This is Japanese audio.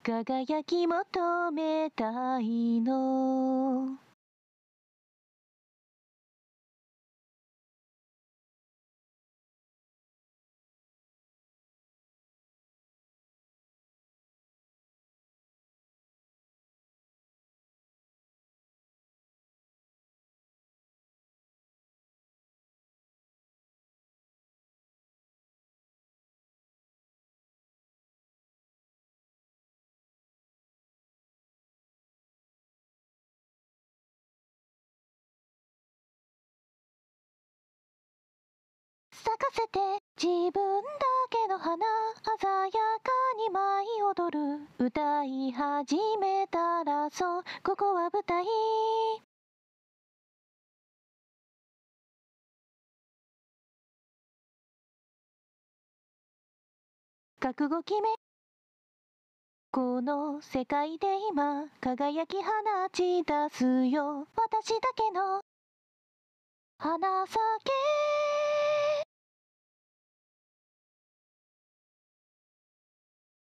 輝き求めたいの。咲かせて自分だけの花、鮮やかに舞い踊る。歌い始めたらそう、ここは舞台。覚悟決め、この世界で今輝き放ち出すよ。私だけの花咲け